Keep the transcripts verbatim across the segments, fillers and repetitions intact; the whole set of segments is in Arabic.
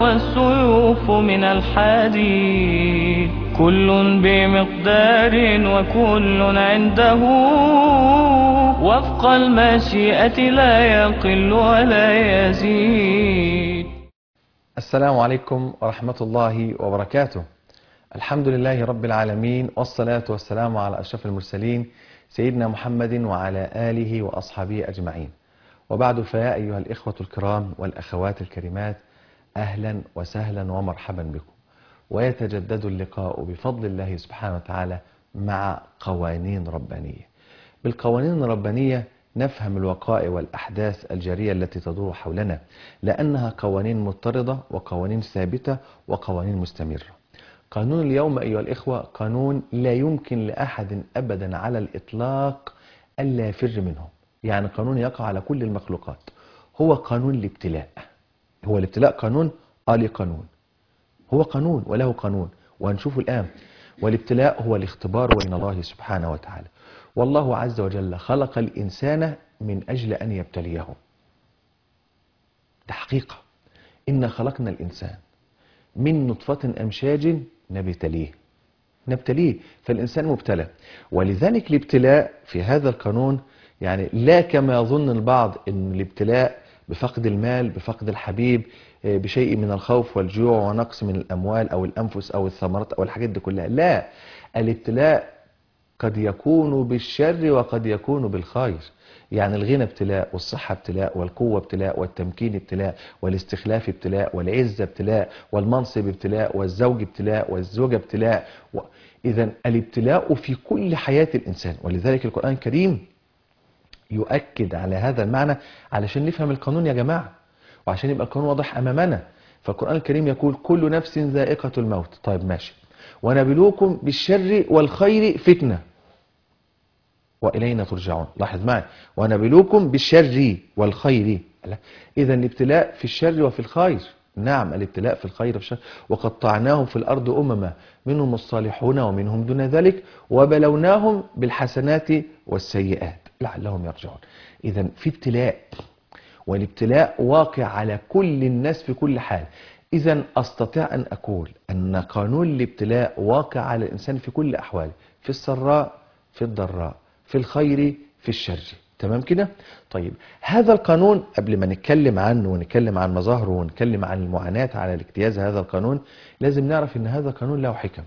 والسيوف من الحديد، كل بمقدار وكل عنده وفق المشيئة، لا يقل ولا يزيد. السلام عليكم ورحمة الله وبركاته. الحمد لله رب العالمين، والصلاة والسلام على أشرف المرسلين سيدنا محمد وعلى آله وأصحابه أجمعين. وبعد، فيا أيها الإخوة الكرام والأخوات الكريمات، أهلا وسهلا ومرحبا بكم. ويتجدد اللقاء بفضل الله سبحانه وتعالى مع قوانين ربانية. بالقوانين الربانية نفهم الوقائع والأحداث الجارية التي تدور حولنا، لأنها قوانين مضطردة وقوانين ثابتة وقوانين مستمرة. قانون اليوم أيها الإخوة قانون لا يمكن لأحد أبدا على الإطلاق ألا يفر منه. يعني قانون يقع على كل المخلوقات، هو قانون الابتلاء. هو الابتلاء قانون؟ آه ليه قانون، هو قانون وله قانون، وهنشوفه الآن. والابتلاء هو الاختبار من الله سبحانه وتعالى. والله عز وجل خلق الإنسان من أجل أن يبتليه. ده حقيقة. إن خلقنا الإنسان من نطفة أمشاج نبتليه نبتليه فالإنسان مبتلى. ولذلك الابتلاء في هذا القانون يعني لا كما يظن البعض أن الابتلاء بفقد المال، بفقد الحبيب، بشيء من الخوف والجوع ونقص من الأموال أو الأنفس أو الثمرات أو الحاجات دي كلها. لا، الابتلاء قد يكون بالشر وقد يكون بالخير. يعني الغنى ابتلاء، والصحة ابتلاء، والقوة ابتلاء، والتمكين ابتلاء، والاستخلاف ابتلاء، والعزة ابتلاء، والمنصب ابتلاء، والزوج ابتلاء، والزوجة ابتلاء و... إذا الابتلاء في كل حياة الإنسان. ولذلك القرآن الكريم يؤكد على هذا المعنى علشان نفهم القانون يا جماعة، وعشان يبقى القانون واضح أمامنا. فالقرآن الكريم يقول كل نفس ذائقة الموت. طيب ماشي. ونبلوكم بالشر والخير فتنة وإلينا ترجعون. لاحظ معي، ونبلوكم بالشر والخير. إذا الابتلاء في الشر وفي الخير. نعم، الابتلاء في الخير وفي الشر. وقطعناهم في الأرض أمما منهم الصالحون ومنهم دون ذلك وبلوناهم بالحسنات والسيئات لعلهم يرجعون. إذا في ابتلاء، والابتلاء واقع على كل الناس في كل حال. إذا أستطيع أن أقول أن قانون الابتلاء واقع على الإنسان في كل أحواله، في السراء، في الضراء، في الخير، في الشر. تمام كده؟ طيب، هذا القانون قبل ما نتكلم عنه ونتكلم عن مظاهره ونتكلم عن المعاناة على الاجتياز هذا القانون، لازم نعرف أن هذا القانون له حكم.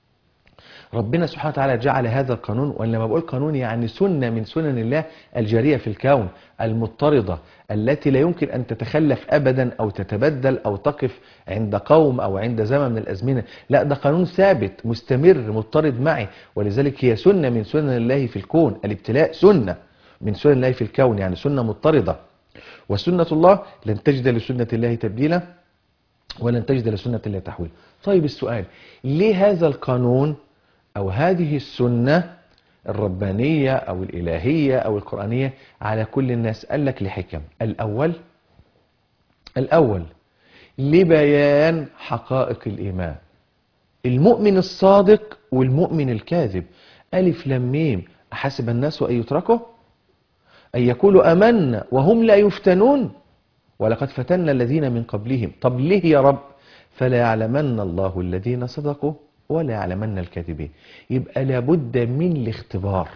ربنا سبحانه وتعالى جعل هذا القانون، ولما بقول قانون يعني سنة من سنن الله الجارية في الكون المضطردة التي لا يمكن أن تتخلف أبدا أو تتبدل أو تقف عند قوم أو عند زمن من الأزمنة. لا، ده قانون ثابت مستمر مضطرد معي. ولذلك هي سنة من سنن الله في الكون. الابتلاء سنة من سنن الله في الكون، يعني سنة مضطردة. وسنة الله لن تجد لسنة الله تبديلا ولن تجد لسنة الله تحويلا. طيب السؤال، ليه هذا القانون أو هذه السنة الربانية أو الإلهية أو القرآنية على كل الناس؟ قال لك لحكم. الأول الأول لبيان حقائق الإيمان، المؤمن الصادق والمؤمن الكاذب. ألف لام ميم، أحسب الناس أن يتركوا أن يقولوا آمنا وهم لا يفتنون ولقد فتنا الذين من قبلهم. طب ليه يا رب؟ فلا يعلمن الله الذين صدقوا ولا يعلمن الكاذبين. يبقى لابد من الاختبار،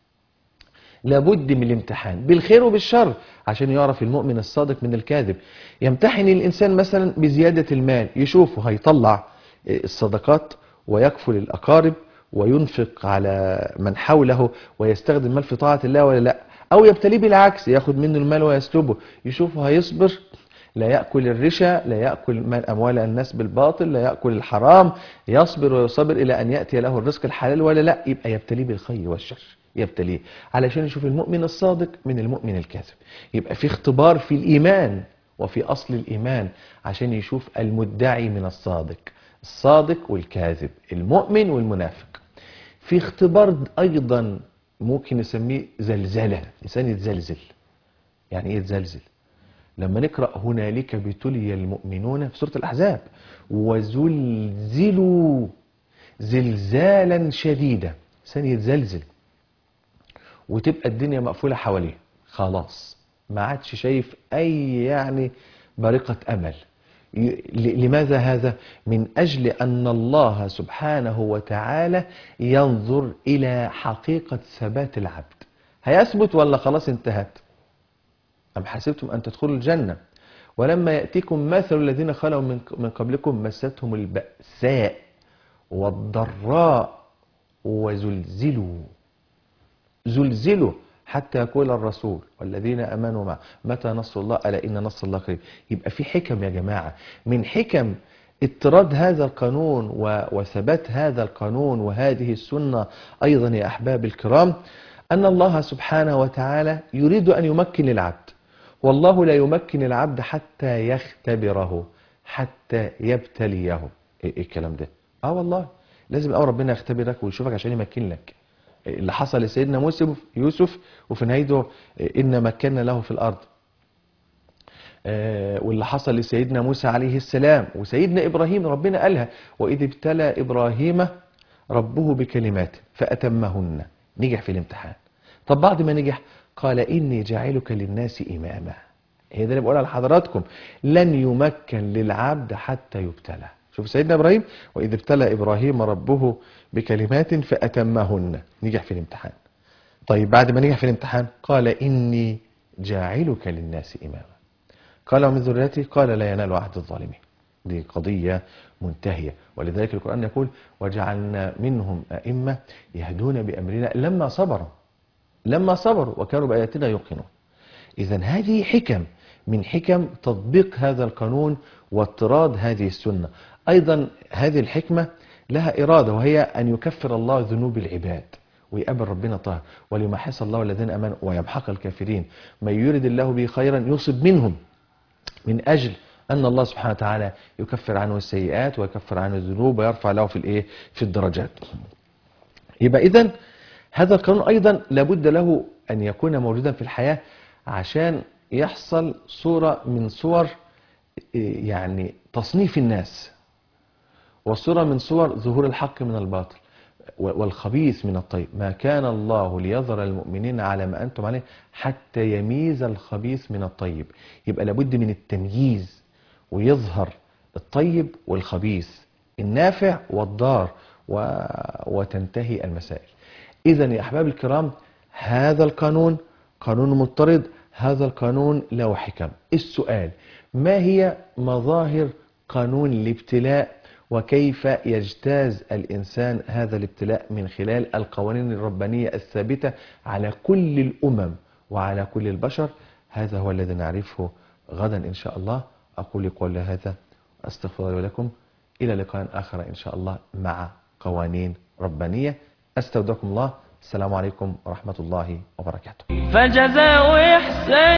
لابد من الامتحان بالخير وبالشر عشان يعرف المؤمن الصادق من الكاذب. يمتحن الإنسان مثلا بزيادة المال، يشوفه هيطلع الصدقات ويكفل الأقارب وينفق على من حوله ويستخدم المال في طاعة الله ولا لا. أو يبتليه بالعكس، ياخد منه المال ويسلبه، يشوفه هيصبر، لا يأكل الرشا، لا يأكل أموال الناس بالباطل، لا يأكل الحرام، يصبر ويصبر إلى أن يأتي له الرزق الحلال ولا لا. يبقى يبتليه بالخير والشر، يبتليه علشان يشوف المؤمن الصادق من المؤمن الكاذب. يبقى في اختبار في الإيمان وفي أصل الإيمان عشان يشوف المدعي من الصادق، الصادق والكاذب، المؤمن والمنافق. في اختبار أيضا ممكن نسميه زلزلة، إنسان يتزلزل. يعني إيه يتزلزل؟ لما نقرأ هنالك ابتلي المؤمنون في سورة الأحزاب وزلزلوا زلزالا شديدا، إنسان يتزلزل وتبقى الدنيا مقفولة حواليه، خلاص ما عادش شايف أي يعني بريقة أمل. لماذا هذا؟ من أجل أن الله سبحانه وتعالى ينظر إلى حقيقة ثبات العبد، هيثبت ولا خلاص انتهت؟ أم حسبتم أن تدخلوا الجنة ولما يأتيكم مثل الذين خلوا من قبلكم مستهم البأساء والضراء وزلزلوا زلزلوا حتى يقول الرسول والذين امنوا معه متى نصر الله الا ان نصر الله قريب. يبقى في حكم يا جماعه، من حكم اضطراد هذا القانون وثبات هذا القانون وهذه السنه ايضا يا احباب الكرام ان الله سبحانه وتعالى يريد ان يمكن العبد، والله لا يمكن العبد حتى يختبره حتى يبتليه. ايه الكلام ده؟ اه والله لازم الاول ربنا يختبرك ويشوفك عشان يمكن لك. اللي حصل لسيدنا موسى يوسف وفي نهايته إن مكنا له في الأرض، واللي حصل لسيدنا موسى عليه السلام وسيدنا إبراهيم ربنا قالها وإذ ابتلى إبراهيم ربه بكلمات فأتمهن، نجح في الامتحان. طب بعد ما نجح قال إني جاعلك للناس إماما. هي ده اللي بقولها لحضراتكم، لن يمكن للعبد حتى يبتلى. شوف سيدنا إبراهيم وإذ ابتلى إبراهيم ربه بكلمات فأتمهن، نجح في الامتحان. طيب بعد ما نجح في الامتحان قال إني جاعلك للناس إماما، قال ومن ذريتي قال لا ينال عهد الظالمين. دي قضية منتهية، ولذلك القرآن يقول وجعلنا منهم أئمة يهدون بأمرنا لما صبروا لما صبروا وكانوا بآياتنا يوقنون. إذن هذه حكم من حكم تطبيق هذا القانون واضطراد هذه السنة. أيضا هذه الحكمة لها إرادة، وهي أن يكفر الله ذنوب العباد ويقبل ربنا طاهر، وليمحص الله الذين آمنوا ويمحق الكافرين، من يرد الله به خيرا يصب منهم، من أجل أن الله سبحانه وتعالى يكفر عنه السيئات ويكفر عنه الذنوب ويرفع له في الإيه في الدرجات. يبقى إذن هذا القانون أيضا لابد له أن يكون موجودا في الحياة عشان يحصل صورة من صور يعني تصنيف الناس، وصورة من صور ظهور الحق من الباطل والخبيث من الطيب. ما كان الله ليظهر المؤمنين على ما أنتم عليه حتى يميز الخبيث من الطيب. يبقى لابد من التمييز ويظهر الطيب والخبيث، النافع والضار، و... وتنتهي المسائل. إذن يا أحباب الكرام هذا القانون قانون مضطرد، هذا القانون له حكم. السؤال ما هي مظاهر قانون الابتلاء وكيف يجتاز الإنسان هذا الابتلاء من خلال القوانين الربانية الثابتة على كل الأمم وعلى كل البشر؟ هذا هو الذي نعرفه غدا إن شاء الله. أقول قولي هذا أستغفر الله ولكم، إلى لقاء آخر إن شاء الله مع قوانين ربانية. أستودعكم الله، السلام عليكم ورحمة الله وبركاته. فجزاء إحسان